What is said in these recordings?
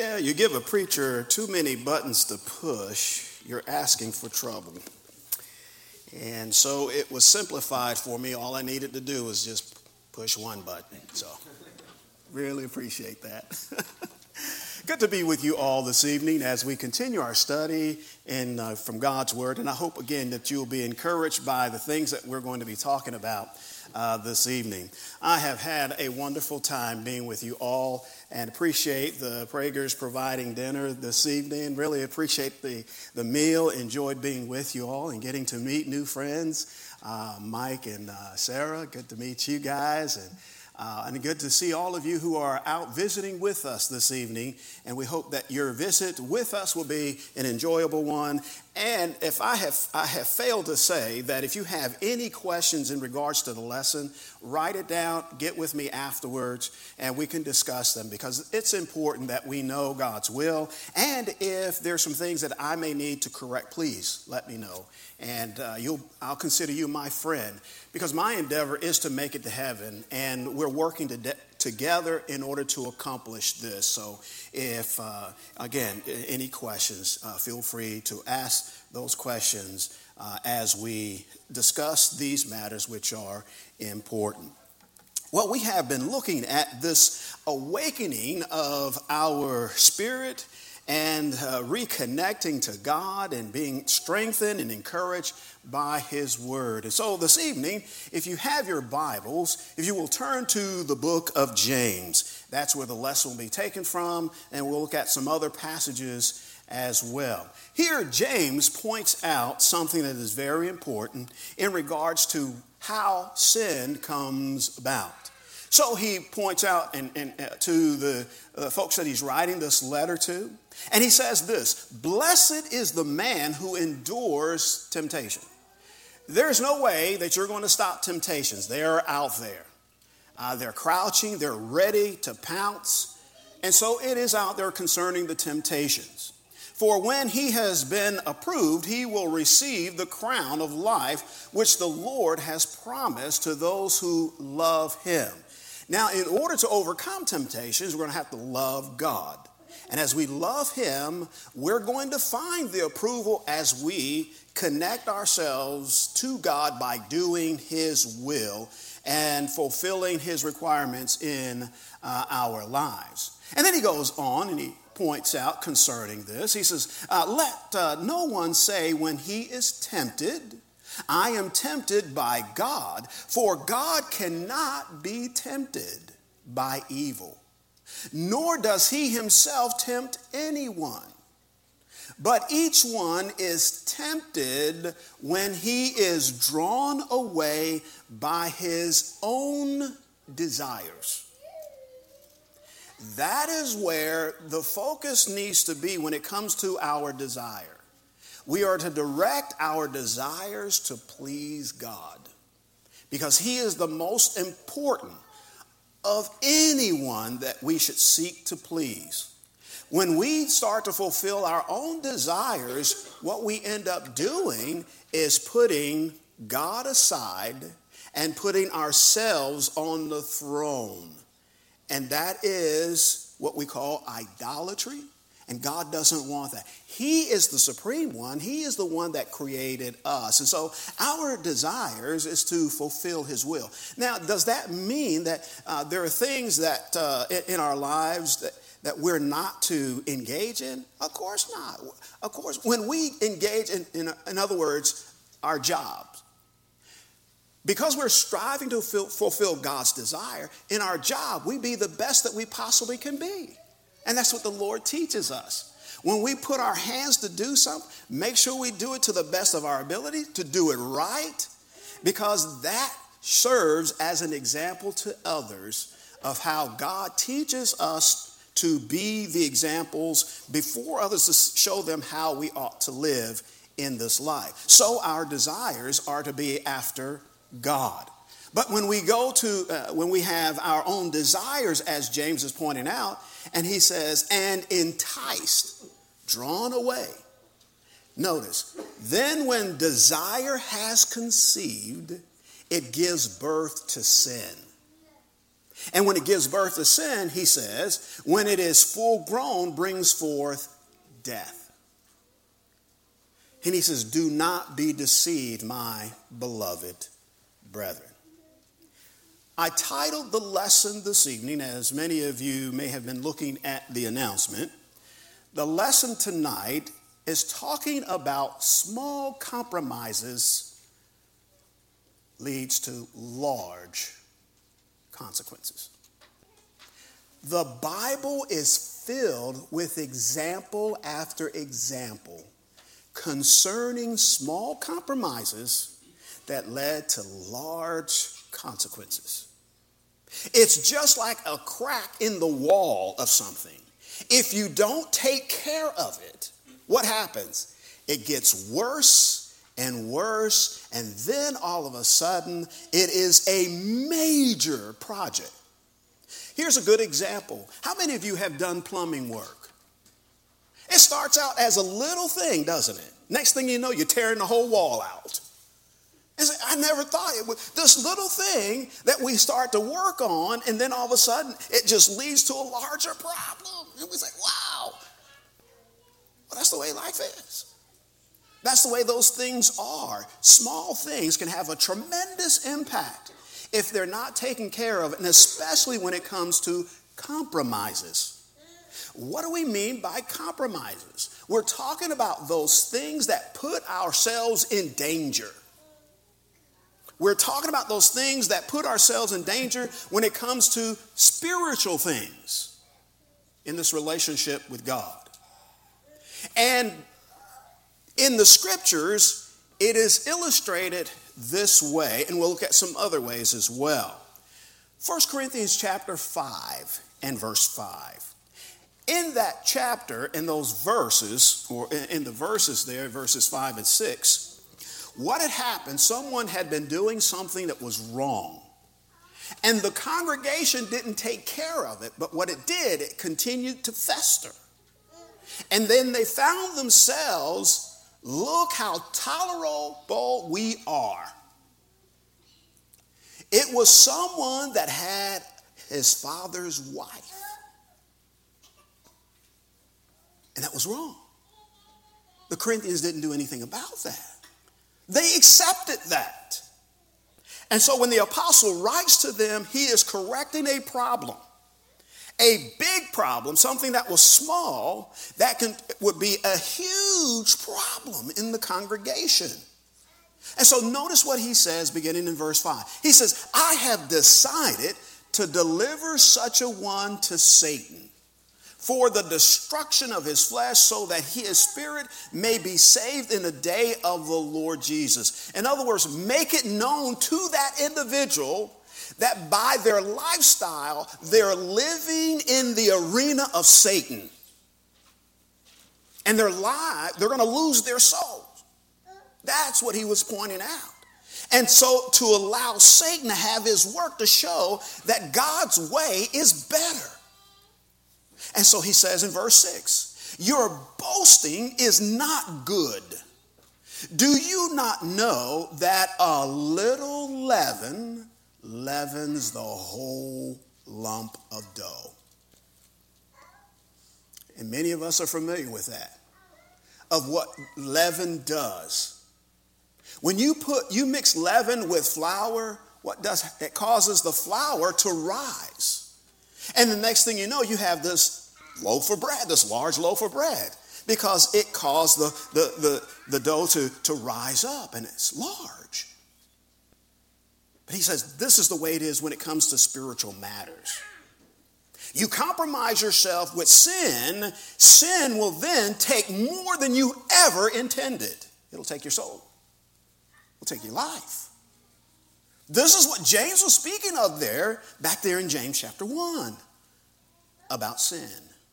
Yeah, you give a preacher too many buttons to push, you're asking for trouble. And so it was simplified for me. All I needed to do was just push one button. So really appreciate that. Good to be with you all this evening as we continue our study from God's Word. And I hope, again, that you'll be encouraged by the things that we're going to be talking about this evening. I have had a wonderful time being with you all and appreciate the Prager's providing dinner this evening. Really appreciate the meal. Enjoyed being with you all and getting to meet new friends. Mike and Sarah, good to meet you guys. And good to see all of you who are out visiting with us this evening. And we hope that your visit with us will be an enjoyable one. And if I have failed to say that if you have any questions in regards to the lesson, write it down, get with me afterwards, and we can discuss them because it's important that we know God's will. And if there's some things that I may need to correct, please let me know. And I'll consider you my friend because my endeavor is to make it to heaven, and we're working together in order to accomplish this. So if, again, any questions, feel free to ask those questions as we discuss these matters which are important. Well, we have been looking at this awakening of our spirit and reconnecting to God and being strengthened and encouraged by His Word. And so this evening, if you have your Bibles, if you will turn to the book of James, that's where the lesson will be taken from, and we'll look at some other passages as well. Here, James points out something that is very important in regards to how sin comes about. So he points out to the folks that he's writing this letter to, and he says this: "Blessed is the man who endures temptation." There's no way that you're going to stop temptations. They're out there. They're crouching. They're ready to pounce. And so it is out there concerning the temptations. "For when he has been approved, he will receive the crown of life, which the Lord has promised to those who love him." Now, in order to overcome temptations, we're going to have to love God. And as we love him, we're going to find the approval as we connect ourselves to God by doing his will and fulfilling his requirements in our lives. And then he goes on and he points out concerning this. He says, let no one say when he is tempted, "I am tempted by God," for God cannot be tempted by evil, nor does he himself tempt anyone. But each one is tempted when he is drawn away by his own desires. That is where the focus needs to be when it comes to our desire. We are to direct our desires to please God because he is the most important of anyone that we should seek to please. When we start to fulfill our own desires, what we end up doing is putting God aside and putting ourselves on the throne. And that is what we call idolatry. And God doesn't want that. He is the supreme one. He is the one that created us. And so our desires is to fulfill his will. Now, does that mean that there are things that in our lives that we're not to engage in? Of course not. Of course, when we engage in other words, our jobs, because we're striving to fulfill God's desire, in our job, we be the best that we possibly can be. And that's what the Lord teaches us. When we put our hands to do something, make sure we do it to the best of our ability, to do it right, because that serves as an example to others of how God teaches us to be the examples before others, to show them how we ought to live in this life. So our desires are to be after God. But when we when we have our own desires, as James is pointing out, and he says, and enticed, drawn away. Notice, then when desire has conceived, it gives birth to sin. And when it gives birth to sin, he says, when it is full grown, brings forth death. And he says, do not be deceived, my beloved brethren. I titled the lesson this evening, as many of you may have been looking at the announcement, the lesson tonight is talking about small compromises leads to large consequences. The Bible is filled with example after example concerning small compromises that led to large consequences. It's just like a crack in the wall of something. If you don't take care of it, what happens? It gets worse and worse, and then all of a sudden, it is a major project. Here's a good example. How many of you have done plumbing work? It starts out as a little thing, doesn't it? Next thing you know, you're tearing the whole wall out. I never thought it would. This little thing that we start to work on, and then all of a sudden, it just leads to a larger problem. And we say, wow. Well, that's the way life is. That's the way those things are. Small things can have a tremendous impact if they're not taken care of, and especially when it comes to compromises. What do we mean by compromises? We're talking about those things that put ourselves in danger. We're talking about those things that put ourselves in danger when it comes to spiritual things in this relationship with God. And in the scriptures, it is illustrated this way, and we'll look at some other ways as well. 1 Corinthians chapter 5 and verse 5. In that chapter, in those verses, or in the verses there, verses 5 and 6, what had happened, someone had been doing something that was wrong. And the congregation didn't take care of it, but what it did, it continued to fester. And then they found themselves, look how tolerable we are. It was someone that had his father's wife. And that was wrong. The Corinthians didn't do anything about that. They accepted that. And so when the apostle writes to them, he is correcting a problem. A big problem, something that was small, that would be a huge problem in the congregation. And so notice what he says beginning in verse 5. He says, I have decided to deliver such a one to Satan for the destruction of his flesh, so that his spirit may be saved in the day of the Lord Jesus. In other words, make it known to that individual that by their lifestyle, they're living in the arena of Satan. And they're going to lose their souls. That's what he was pointing out. And so to allow Satan to have his work to show that God's way is better. And so he says in verse 6, your boasting is not good. Do you not know that a little leaven leavens the whole lump of dough? And many of us are familiar with that, of what leaven does. When you mix leaven with flour, it causes the flour to rise. And the next thing you know, you have this loaf of bread, this large loaf of bread, because it caused the dough to rise up, and it's large. But he says this is the way it is when it comes to spiritual matters. You compromise yourself with sin, sin will then take more than you ever intended. It'll take your soul. It'll take your life. This is what James was speaking of back there in James chapter 1, about sin.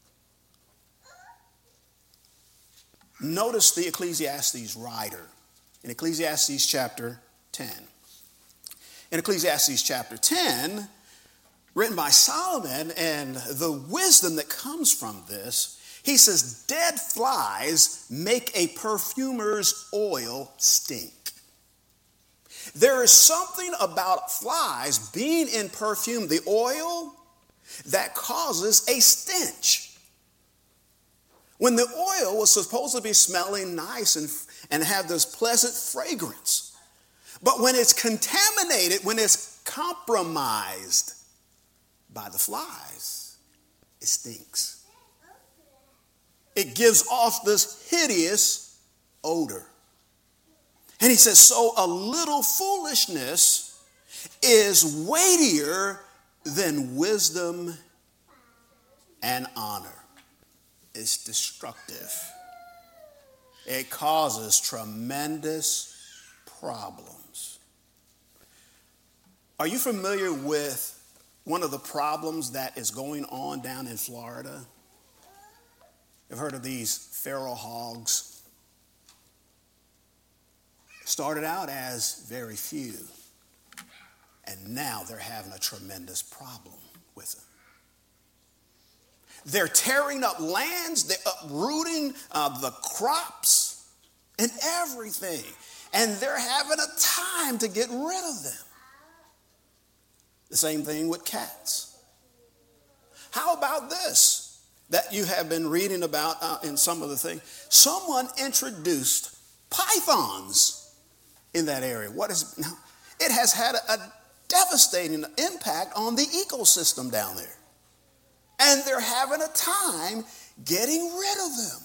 Notice the Ecclesiastes writer in Ecclesiastes chapter 10. In Ecclesiastes chapter 10, written by Solomon, and the wisdom that comes from this, he says, dead flies make a perfumer's oil stink. There is something about flies being in perfume, the oil, that causes a stench. When the oil was supposed to be smelling nice and have this pleasant fragrance. But when it's contaminated, when it's compromised by the flies, it stinks. It gives off this hideous odor. And he says, so a little foolishness is weightier than wisdom and honor. It's destructive. It causes tremendous problems. Are you familiar with one of the problems that is going on down in Florida? You've heard of these feral hogs. Started out as very few, and now they're having a tremendous problem with them. They're tearing up lands, they're uprooting the crops and everything, and they're having a time to get rid of them. The same thing with cats. How about this that you have been reading about in some of the things? Someone introduced pythons in that area. It has had a devastating impact on the ecosystem down there. And they're having a time getting rid of them.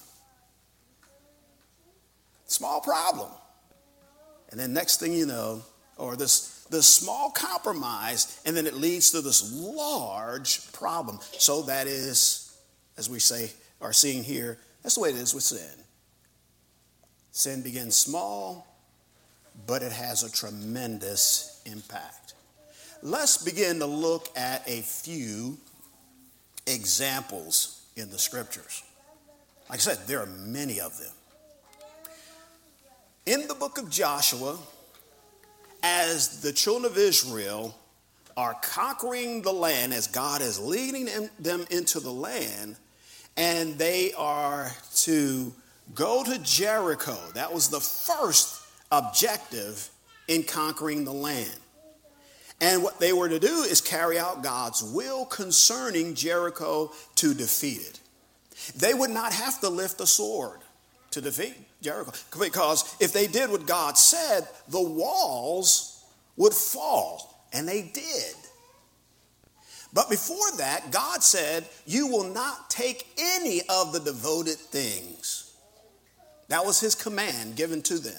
Small problem. And then next thing you know, or this small compromise, and then it leads to this large problem. So that is, as we say, are seeing here, that's the way it is with sin. Sin begins small, but it has a tremendous impact. Let's begin to look at a few examples in the scriptures. Like I said, there are many of them. In the book of Joshua, as the children of Israel are conquering the land, as God is leading them into the land, and they are to go to Jericho. That was the first objective in conquering the land. And what they were to do is carry out God's will concerning Jericho to defeat it. They would not have to lift a sword to defeat Jericho, because if they did what God said, the walls would fall, and they did. But before that, God said, you will not take any of the devoted things. That was his command given to them.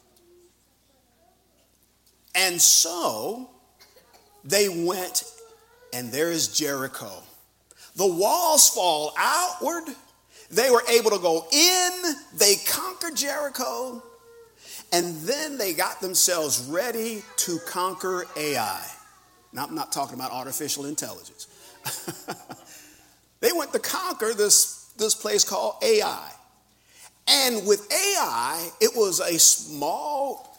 And so they went, and there is Jericho. The walls fall outward. They were able to go in. They conquered Jericho. And then they got themselves ready to conquer Ai. Now, I'm not talking about artificial intelligence. They went to conquer this place called Ai. And with Ai, it was a small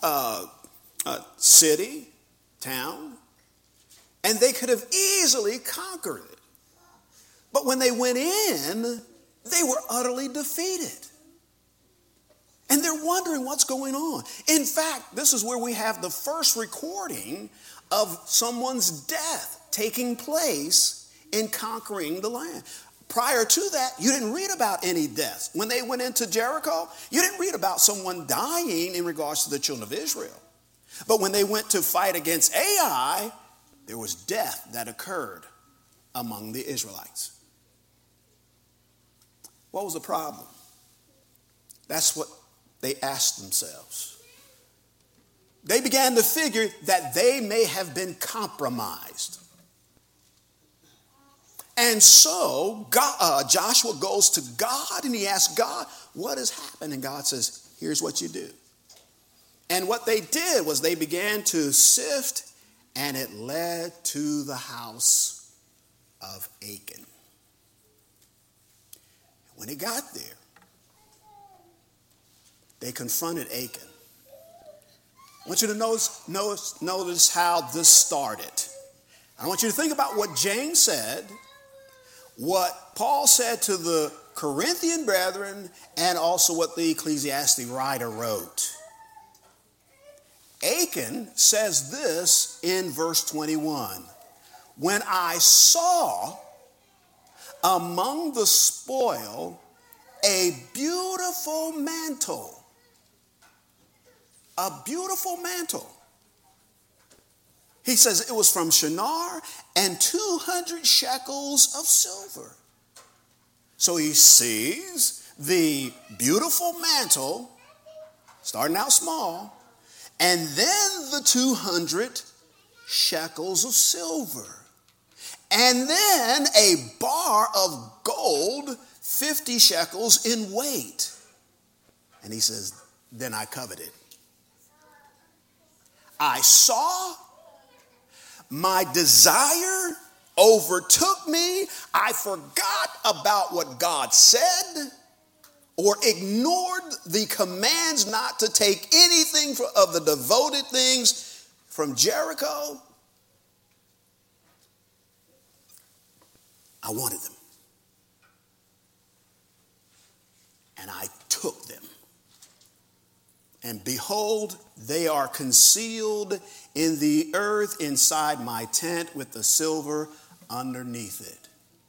city, town, and they could have easily conquered it. But when they went in, they were utterly defeated. And they're wondering what's going on. In fact, this is where we have the first recording of someone's death taking place in conquering the land. Prior to that, you didn't read about any deaths. When they went into Jericho, you didn't read about someone dying in regards to the children of Israel. But when they went to fight against Ai, there was death that occurred among the Israelites. What was the problem? That's what they asked themselves. They began to figure that they may have been compromised. And so Joshua goes to God and he asks God, what has happened? And God says, here's what you do. And what they did was they began to sift, and it led to the house of Achan. When it got there, they confronted Achan. I want you to notice how this started. I want you to think about what James said, what Paul said to the Corinthian brethren, and also what the Ecclesiastes writer wrote. Achan says this in verse 21. When I saw among the spoil a beautiful mantle. A beautiful mantle. He says it was from Shinar and 200 shekels of silver. So he sees the beautiful mantle, starting out small, and then the 200 shekels of silver. And then a bar of gold, 50 shekels in weight. And he says, then I coveted. I saw, my desire overtook me. I forgot about what God said or ignored the commands not to take anything of the devoted things from Jericho. I wanted them. And I took them. And behold, they are concealed in the earth inside my tent with the silver underneath it.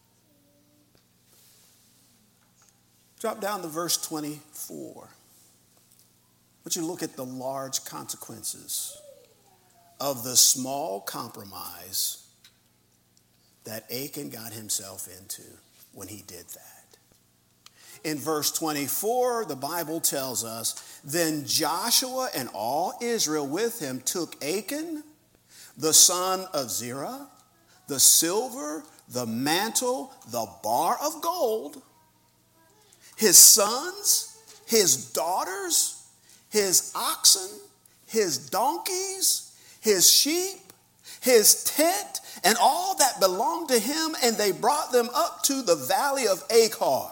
Drop down to verse 24. I want you to look at the large consequences of the small compromise that Achan got himself into when he did that. In verse 24, the Bible tells us, then Joshua and all Israel with him took Achan, the son of Zerah, the silver, the mantle, the bar of gold, his sons, his daughters, his oxen, his donkeys, his sheep, his tent, and all that belonged to him, and they brought them up to the valley of Achor.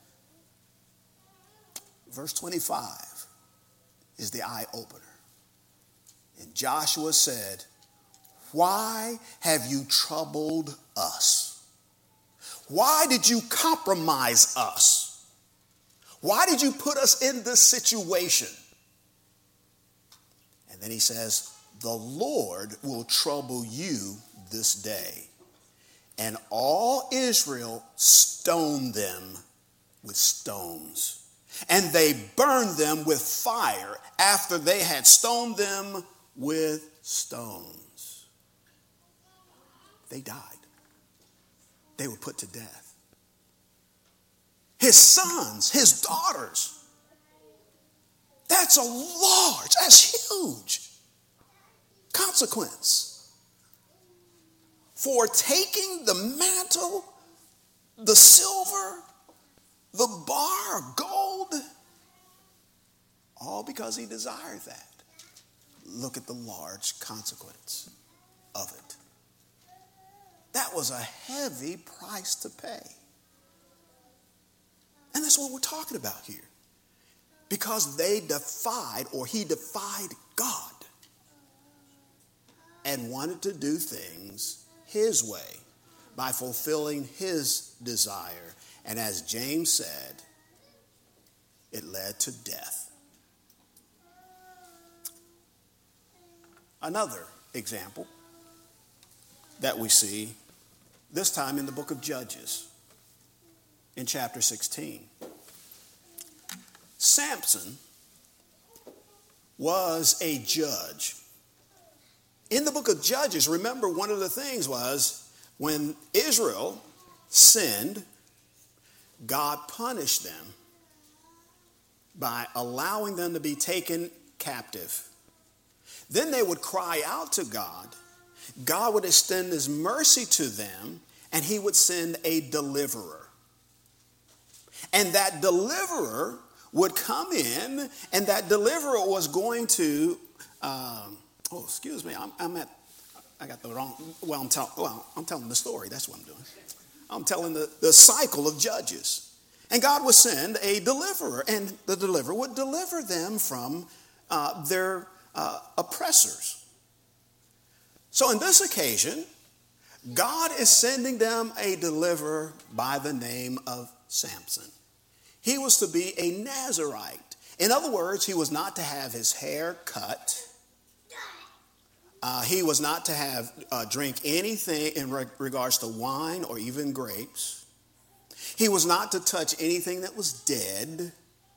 Verse 25 is the eye opener. And Joshua said, why have you troubled us? Why did you compromise us? Why did you put us in this situation? And then he says, the Lord will trouble you this day. And all Israel stoned them with stones. And they burned them with fire after they had stoned them with stones. They died. They were put to death. His sons, his daughters. That's huge consequence for taking the mantle, the silver, the bar of gold, all because he desired that. Look at the large consequence of it. That was a heavy price to pay. And that's what we're talking about here. Because he defied God and wanted to do things his way by fulfilling his desire. And as James said, it led to death. Another example that we see, this time in the book of Judges, in chapter 16. Samson was a judge. In the book of Judges, remember, one of the things was when Israel sinned, God punished them by allowing them to be taken captive. Then they would cry out to God. God would extend his mercy to them, and he would send a deliverer. And that deliverer would come in, and that deliverer was going to, I'm telling the story. That's what I'm doing. I'm telling the cycle of Judges. And God would send a deliverer, and the deliverer would deliver them from their oppressors. So in this occasion, God is sending them a deliverer by the name of Samson. He was to be a Nazirite. In other words, he was not to have his hair cut. He was not to have drink anything in regards to wine or even grapes. He was not to touch anything that was dead.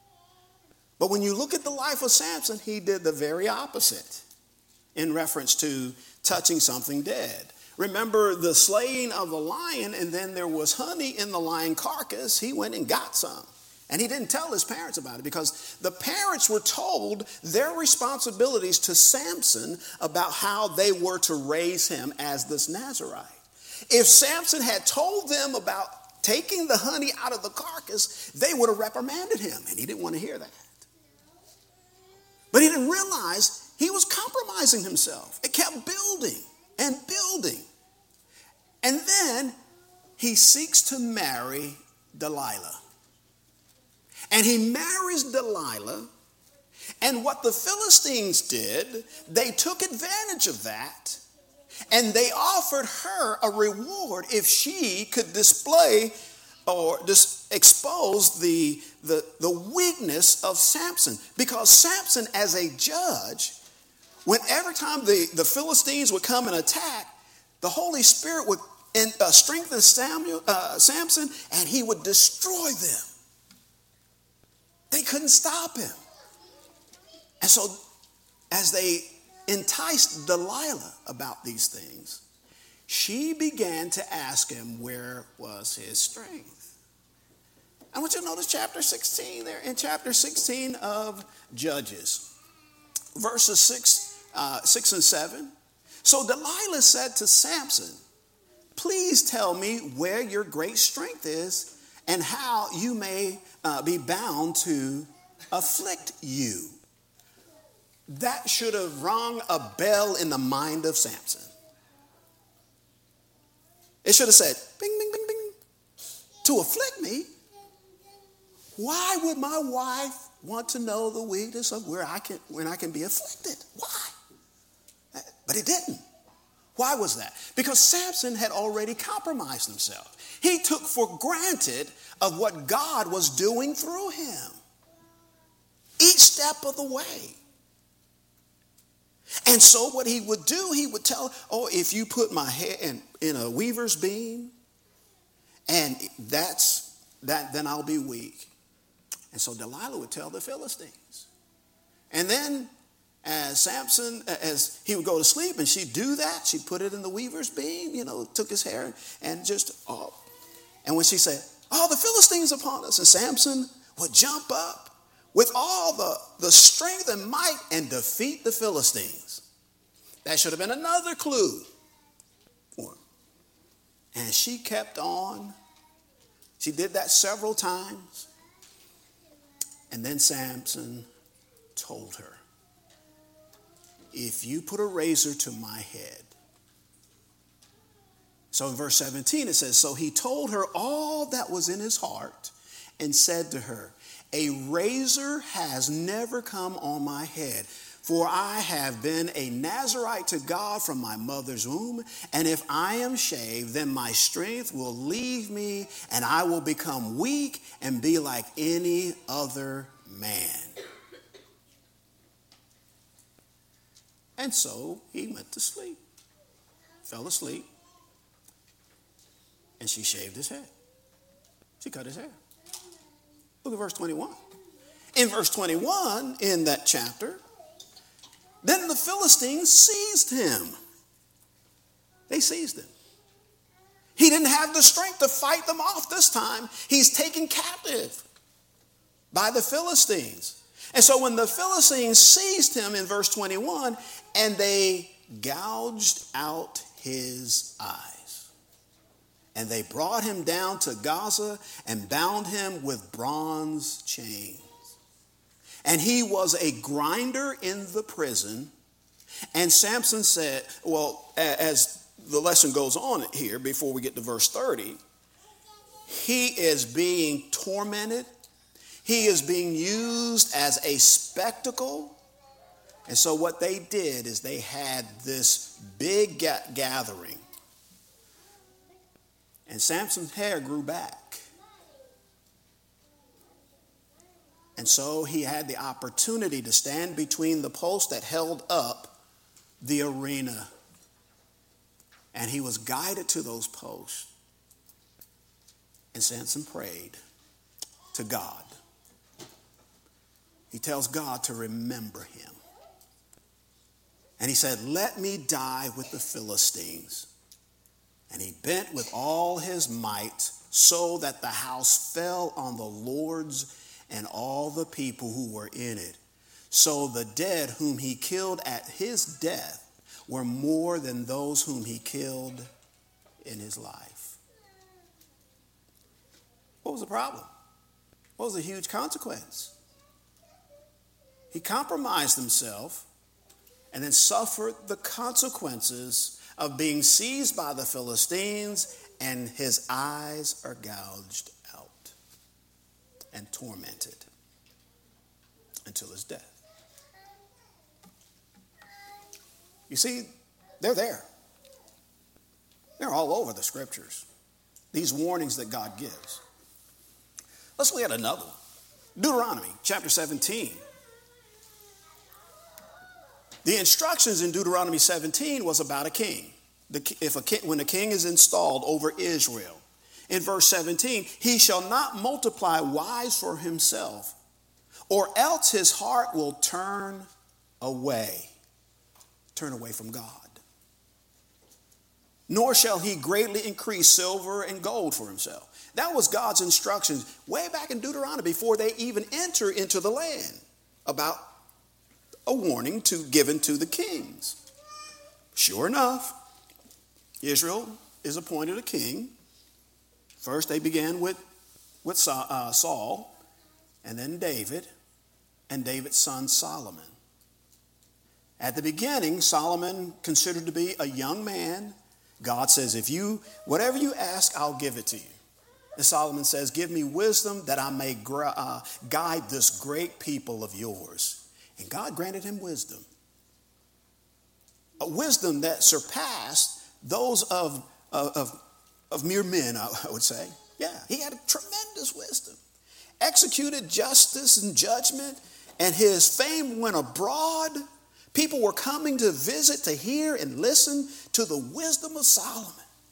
But when you look at the life of Samson, he did the very opposite in reference to touching something dead. Remember the slaying of the lion, and then there was honey in the lion carcass. He went and got some. And he didn't tell his parents about it because the parents were told their responsibilities to Samson about how they were to raise him as this Nazarite. If Samson had told them about taking the honey out of the carcass, they would have reprimanded him, and he didn't want to hear that. But he didn't realize he was compromising himself. It kept building and building. And then he seeks to marry Delilah. And he marries Delilah, and what the Philistines did, they took advantage of that, and they offered her a reward if she could display or expose the weakness of Samson. Because Samson, as a judge, every time the Philistines would come and attack, the Holy Spirit would strengthen Samson, and he would destroy them. They couldn't stop him. And so as they enticed Delilah about these things, she began to ask him where was his strength. I want you to notice chapter 16 there. In chapter 16 of Judges, verses 6 and 7. So Delilah said to Samson, please tell me where your great strength is and how you may be bound to afflict you. That should have rung a bell in the mind of Samson. It should have said, bing, bing, bing, bing. To afflict me? Why would my wife want to know the weakness of when I can be afflicted? Why? But it didn't. Why was that? Because Samson had already compromised himself. He took for granted of what God was doing through him each step of the way. And so what he would do, he would tell, if you put my head in a weaver's beam, and then I'll be weak. And so Delilah would tell the Philistines. And then as he would go to sleep and she'd do that, she'd put it in the weaver's beam, took his hair and and when she said, the Philistines upon us, and Samson would jump up with all the strength and might and defeat the Philistines. That should have been another clue for him. And she kept on. She did that several times. And then Samson told her, if you put a razor to my head. So in verse 17 it says, so he told her all that was in his heart and said to her, a razor has never come on my head, for I have been a Nazarite to God from my mother's womb, and if I am shaved, then my strength will leave me, and I will become weak and be like any other man. And so he went to sleep, fell asleep, and she shaved his head. She cut his hair. Look at verse 21. In verse 21, in that chapter, then the Philistines seized him. They seized him. He didn't have the strength to fight them off this time. He's taken captive by the Philistines. And so when the Philistines seized him in verse 21, and they gouged out his eyes, and they brought him down to Gaza and bound him with bronze chains. And he was a grinder in the prison. And Samson said, as the lesson goes on here, before we get to verse 30, he is being tormented. He is being used as a spectacle. And so what they did is they had this big gathering. And Samson's hair grew back. And so he had the opportunity to stand between the post that held up the arena, and he was guided to those posts and Samson prayed to God. He tells God to remember him. And he said, let me die with the Philistines. And he bent with all his might so that the house fell on the lords and all the people who were in it. So the dead whom he killed at his death were more than those whom he killed in his life. What was the problem? What was the huge consequence? He compromised himself and then suffered the consequences of being seized by the Philistines, and his eyes are gouged out and tormented until his death. You see, they're there. They're all over the scriptures, these warnings that God gives. Let's look at another one. Deuteronomy chapter 17. The instructions in Deuteronomy 17 was about a king. When a king is installed over Israel. In verse 17, he shall not multiply wives for himself, or else his heart will turn away from God. Nor shall he greatly increase silver and gold for himself. That was God's instructions way back in Deuteronomy before they even enter into the land, about a warning given to the kings. Sure enough, Israel is appointed a king. First they began with Saul, and then David, and David's son Solomon. At the beginning, Solomon considered to be a young man. God says, whatever you ask, I'll give it to you. And Solomon says, give me wisdom that I may guide this great people of yours. And God granted him wisdom. A wisdom that surpassed those of mere men, I would say. Yeah, he had a tremendous wisdom. Executed justice and judgment, and his fame went abroad. People were coming to visit, to hear and listen to the wisdom of Solomon.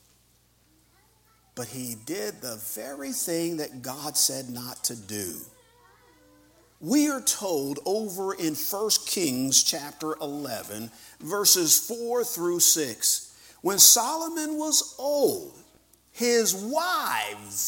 But he did the very thing that God said not to do. We are told over in 1 Kings chapter 11, verses 4 through 6, when Solomon was old, his wives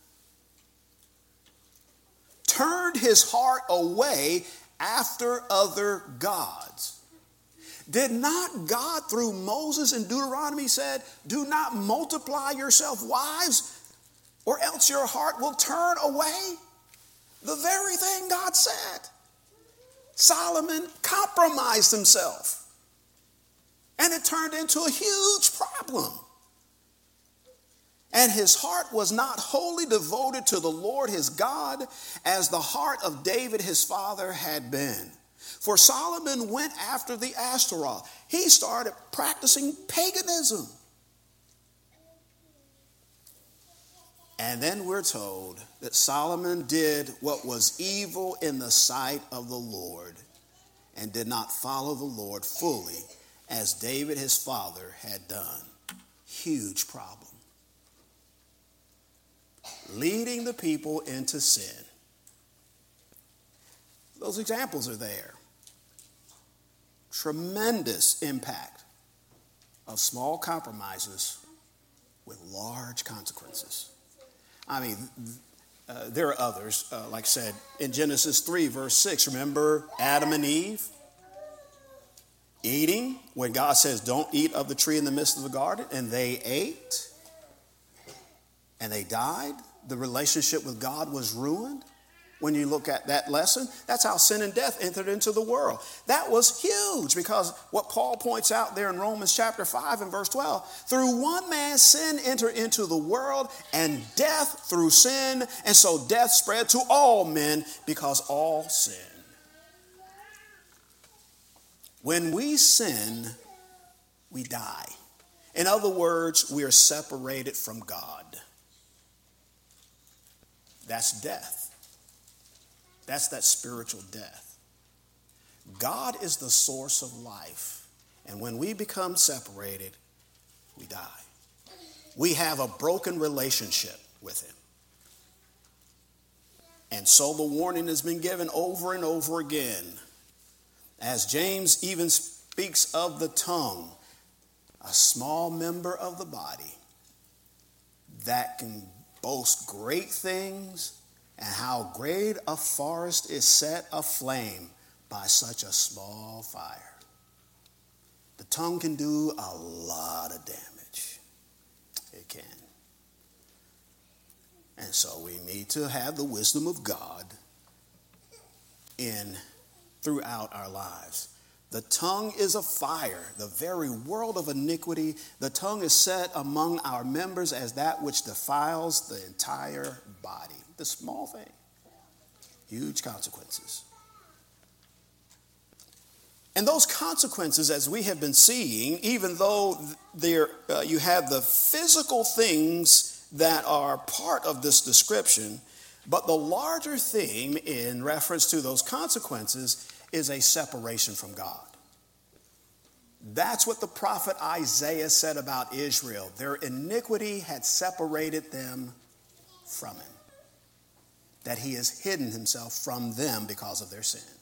turned his heart away after other gods. Did not God, through Moses in Deuteronomy, said, do not multiply yourself wives, or else your heart will turn away? The very thing God said. Solomon compromised himself, and it turned into a huge problem. And his heart was not wholly devoted to the Lord his God, as the heart of David his father had been. For Solomon went after the Ashtaroth. He started practicing paganism. And then we're told that Solomon did what was evil in the sight of the Lord and did not follow the Lord fully as David his father had done. Huge problem. Leading the people into sin. Those examples are there. Tremendous impact of small compromises with large consequences. I mean, there are others, like I said, in Genesis 3, verse 6, remember Adam and Eve eating when God says, don't eat of the tree in the midst of the garden, and they ate and they died. The relationship with God was ruined. When you look at that lesson, that's how sin and death entered into the world. That was huge, because what Paul points out there in Romans chapter 5 and verse 12, through one man sin entered into the world, and death through sin, and so death spread to all men because all sin. When we sin, we die. In other words, we are separated from God. That's death. That's that spiritual death. God is the source of life, And when we become separated, we die. We have a broken relationship with him. And so the warning has been given over and over again. As James even speaks of the tongue, a small member of the body that can boast great things, and how great a forest is set aflame by such a small fire. The tongue can do a lot of damage. It can. And so we need to have the wisdom of God throughout our lives. The tongue is a fire, the very world of iniquity. The tongue is set among our members as that which defiles the entire body. The small thing. Huge consequences. And those consequences, as we have been seeing, even though you have the physical things that are part of this description, but the larger theme in reference to those consequences is a separation from God. That's what the prophet Isaiah said about Israel. Their iniquity had separated them from him. That he has hidden himself from them because of their sins.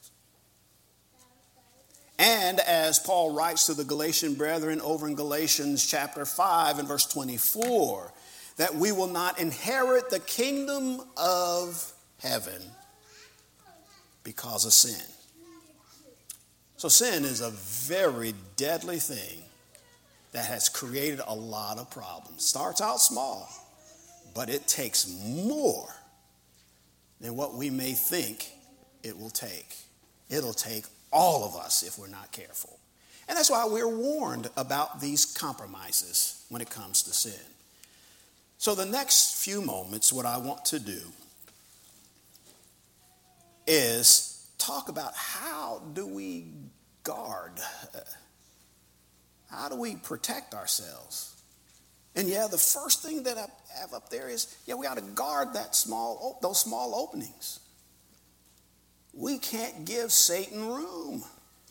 And as Paul writes to the Galatian brethren over in Galatians chapter 5 and verse 24, that we will not inherit the kingdom of heaven because of sin. So sin is a very deadly thing that has created a lot of problems. Starts out small, but it takes more than what we may think it will take. It'll take all of us if we're not careful. And that's why we're warned about these compromises when it comes to sin. So the next few moments, what I want to do is talk about how do we guard, how do we protect ourselves? And the first thing that I have up there is, we ought to guard those small openings. We can't give Satan room.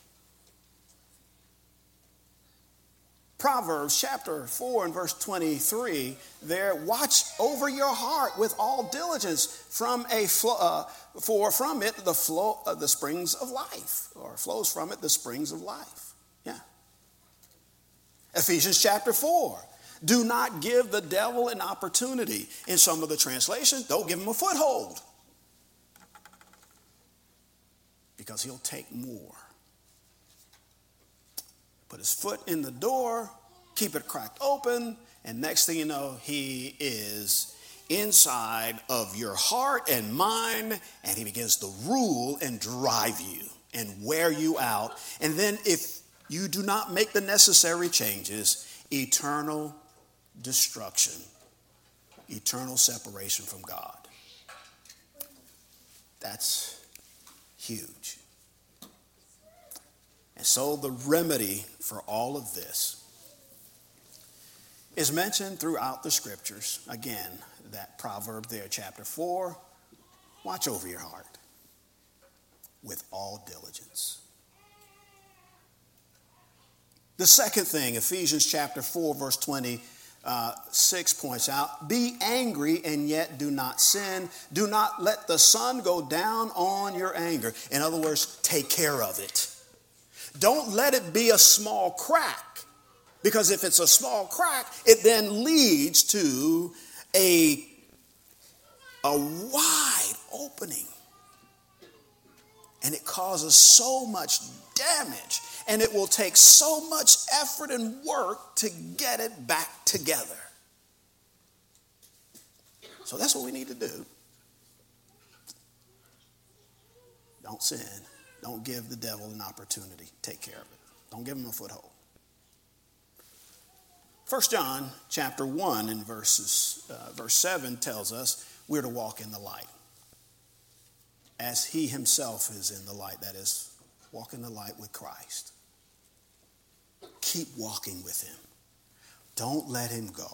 Proverbs chapter 4 and verse 23, there, watch over your heart with all diligence, for from it the springs of life, or flows from it the springs of life. Yeah. Ephesians chapter 4, do not give the devil an opportunity. In some of the translations, don't give him a foothold, because he'll take more. Put his foot in the door, keep it cracked open, and next thing you know, he is inside of your heart and mind, and he begins to rule and drive you and wear you out. And then if you do not make the necessary changes, eternal destruction, eternal separation from God. That's huge. And so the remedy for all of this is mentioned throughout the scriptures. Again, that proverb there, chapter 4, watch over your heart with all diligence. The second thing, Ephesians chapter 4, verse 26 points out, be angry and yet do not sin. Do not let the sun go down on your anger. In other words, take care of it. Don't let it be a small crack, because if it's a small crack, it then leads to a wide opening. And it causes so much damage, and it will take so much effort and work to get it back together. So that's what we need to do. Don't sin. Don't give the devil an opportunity. Take care of it. Don't give him a foothold. 1 John chapter 1 and verse 7 tells us we're to walk in the light, as he himself is in the light. That is, walk in the light with Christ. Keep walking with him. Don't let him go.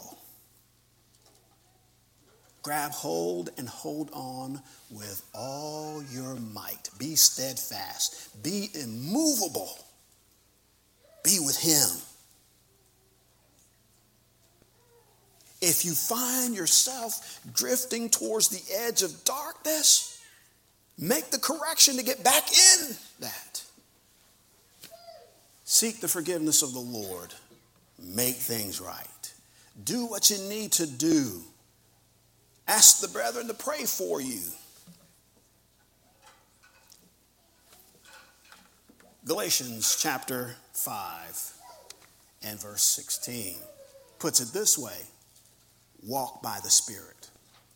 Grab hold and hold on with all your might. Be steadfast. Be immovable. be with him. If you find yourself drifting towards the edge of darkness, make the correction to get back in that. Seek the forgiveness of the Lord. Make things right. Do what you need to do. Ask the brethren to pray for you. Galatians chapter 5 and verse 16 puts it this way: walk by the Spirit.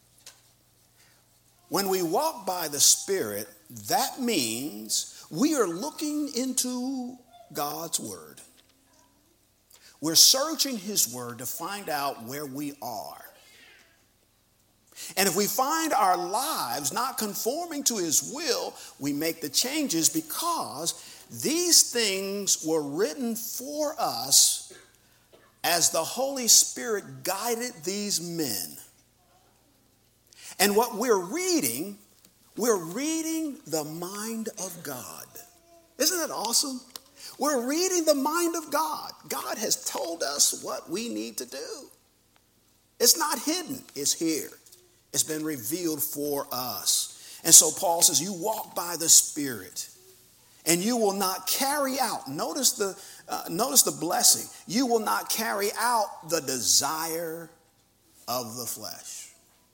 When we walk by the Spirit, that means we are looking into God's Word. We're searching His Word to find out where we are. And if we find our lives not conforming to His will, we make the changes, because these things were written for us as the Holy Spirit guided these men. And what we're reading the mind of God. Isn't that awesome? We're reading the mind of God. God has told us what we need to do. It's not hidden, it's here. It's been revealed for us. And so Paul says, you walk by the Spirit, and you will not carry out. Notice the blessing. You will not carry out the desire of the flesh.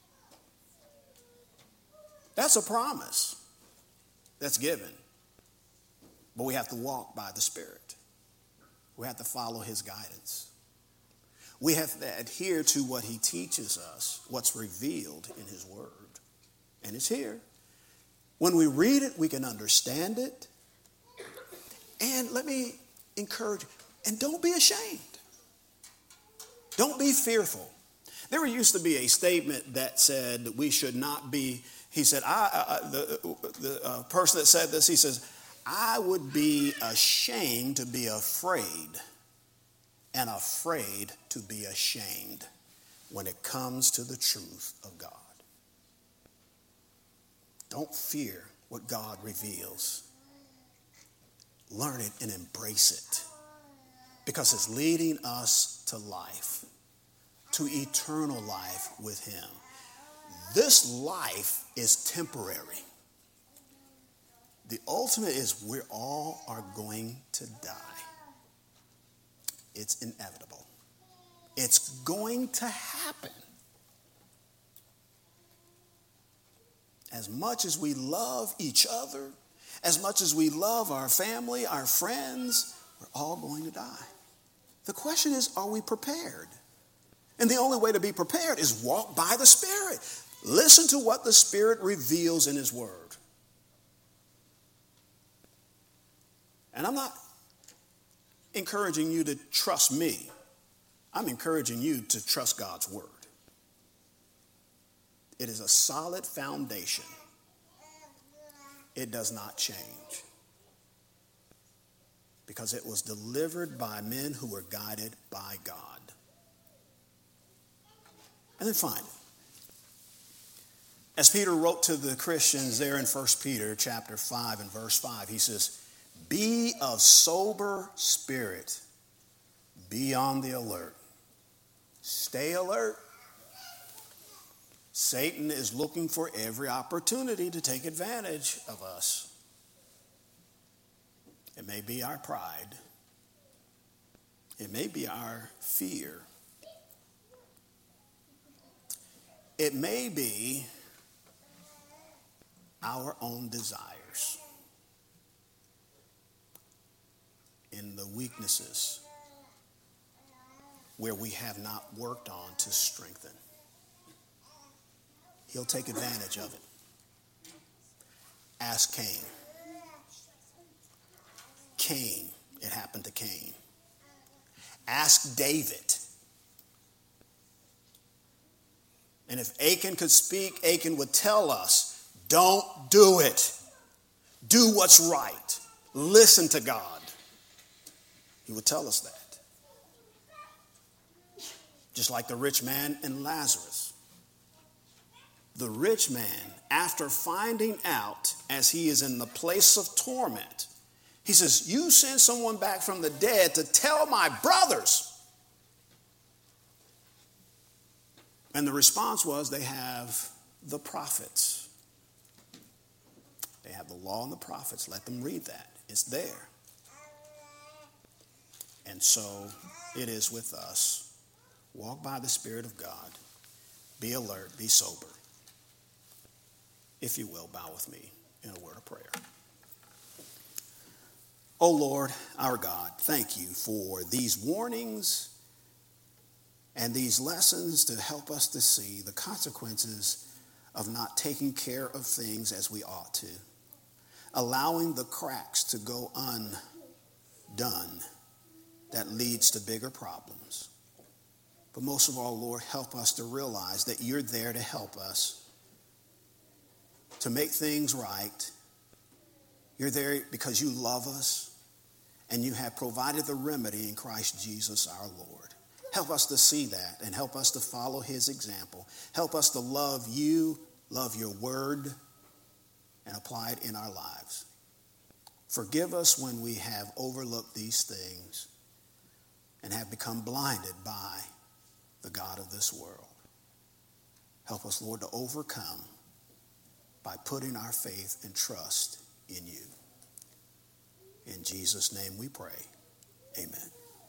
That's a promise that's given. But we have to walk by the Spirit. We have to follow His guidance. We have to adhere to what He teaches us, what's revealed in His Word. And it's here. When we read it, we can understand it. And let me encourage you, and don't be ashamed. Don't be fearful. There used to be a statement that said we should not be, he said, the person that said this, he says, I would be ashamed to be afraid, and afraid to be ashamed when it comes to the truth of God. Don't fear what God reveals. Learn it and embrace it, because it's leading us to life, to eternal life with Him. This life is temporary. The ultimate is we all are going to die. It's inevitable. It's going to happen. As much as we love each other, as much as we love our family, our friends, we're all going to die. The question is, are we prepared? And the only way to be prepared is walk by the Spirit. Listen to what the Spirit reveals in His Word. And I'm not encouraging you to trust me. I'm encouraging you to trust God's Word. It is a solid foundation. It does not change, because it was delivered by men who were guided by God. And then finally, as Peter wrote to the Christians there in 1 Peter chapter 5 and verse 5, he says, be of sober spirit, be on the alert. Stay alert. Satan is looking for every opportunity to take advantage of us. It may be our pride. It may be our fear. It may be our own desires in the weaknesses where we have not worked on to strengthen. He'll take advantage of it. Ask Cain. Cain, it happened to Cain. Ask David. And if Achan could speak, Achan would tell us, don't do it. Do what's right. Listen to God. He would tell us that. Just like the rich man and Lazarus. The rich man, after finding out as he is in the place of torment, He says, you send someone back from the dead to tell my brothers. And the response was, they have the prophets. They have the law and the prophets. Let them read that. It's there. And so it is with us. Walk by the Spirit of God. Be alert. Be sober. If you will, bow with me in a word of prayer. Oh Lord, our God, thank you for these warnings and these lessons to help us to see the consequences of not taking care of things as we ought to, allowing the cracks to go undone that leads to bigger problems. But most of all, Lord, help us to realize that you're there to help us to make things right. You're there because you love us and you have provided the remedy in Christ Jesus our Lord. Help us to see that and help us to follow his example. Help us to love you, love your word, and apply it in our lives. Forgive us when we have overlooked these things and have become blinded by the God of this world. Help us, Lord, to overcome by putting our faith and trust in you. In Jesus' name we pray. Amen.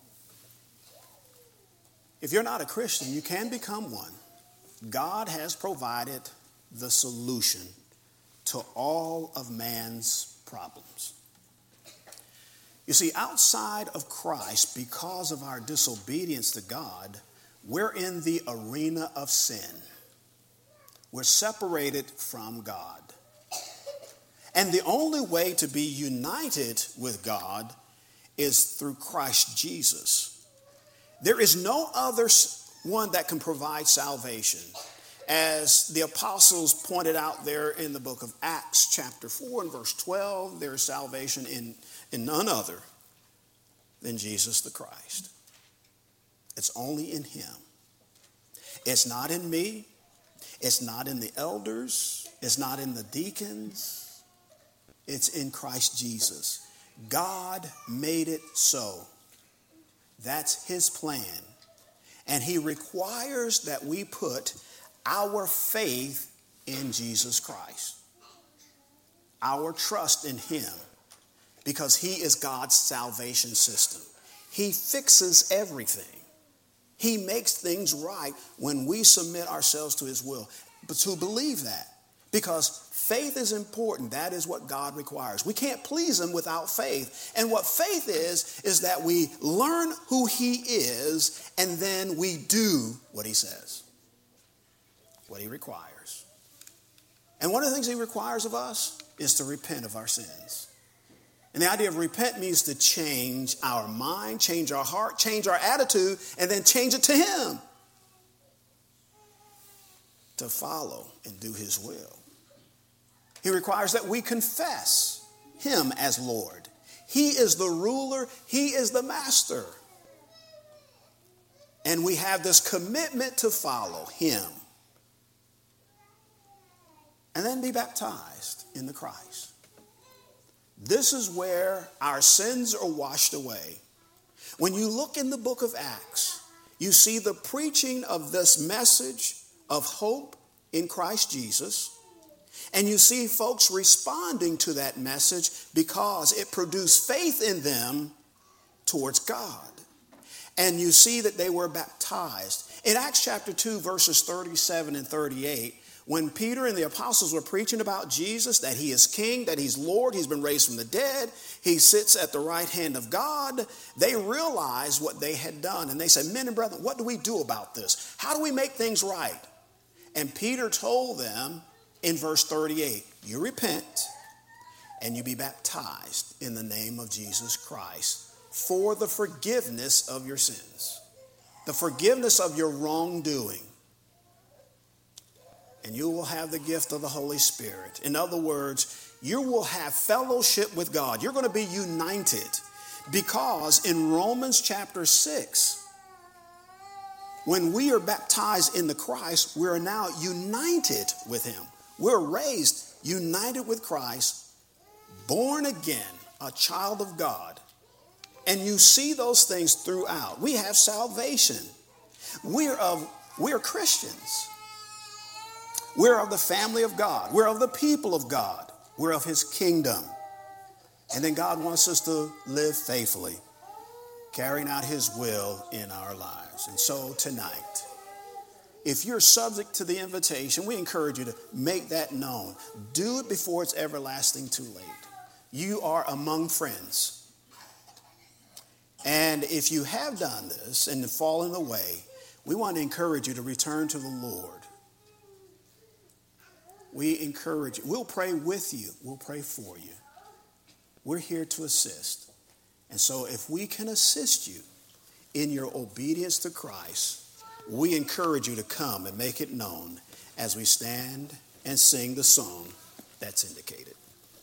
If you're not a Christian, you can become one. God has provided the solution to all of man's problems. You see, outside of Christ, because of our disobedience to God, we're in the arena of sin. We're separated from God. And the only way to be united with God is through Christ Jesus. There is no other one that can provide salvation. As the apostles pointed out there in the book of Acts chapter 4 and verse 12, there is salvation in none other than Jesus the Christ. It's only in him. It's not in me. It's not in the elders. It's not in the deacons. It's in Christ Jesus. God made it so. That's his plan. And he requires that we put our faith in Jesus Christ. Our trust in him. Because he is God's salvation system. He fixes everything. He makes things right when we submit ourselves to his will. But to believe that, because faith is important. That is what God requires. We can't please him without faith. And what faith is that we learn who he is and then we do what he says, what he requires. And one of the things he requires of us is to repent of our sins. And the idea of repent means to change our mind, change our heart, change our attitude, and then change it to him. To follow and do his will. He requires that we confess him as Lord. He is the ruler. He is the master. And we have this commitment to follow him. And then be baptized in the Christ. This is where our sins are washed away. When you look in the book of Acts, you see the preaching of this message of hope in Christ Jesus. And you see folks responding to that message because it produced faith in them towards God. And you see that they were baptized. In Acts chapter 2, verses 37 and 38, when Peter and the apostles were preaching about Jesus, that he is king, that he's Lord, he's been raised from the dead, he sits at the right hand of God, they realized what they had done. And they said, men and brethren, what do we do about this? How do we make things right? And Peter told them in verse 38, you repent and you be baptized in the name of Jesus Christ for the forgiveness of your sins, the forgiveness of your wrongdoing. And you will have the gift of the Holy Spirit. In other words, you will have fellowship with God. You're going to be united because in Romans chapter 6, when we are baptized in the Christ, we're now united with him. We're raised, united with Christ, born again, a child of God, and you see those things throughout, we have salvation. We're Christians. We're of the family of God. We're of the people of God. We're of his kingdom. And then God wants us to live faithfully, carrying out his will in our lives. And so tonight, if you're subject to the invitation, we encourage you to make that known. Do it before it's everlasting too late. You are among friends. And if you have done this and fallen away, we want to encourage you to return to the Lord. We encourage you. We'll pray with you. We'll pray for you. We're here to assist. And so if we can assist you in your obedience to Christ, we encourage you to come and make it known as we stand and sing the song that's indicated.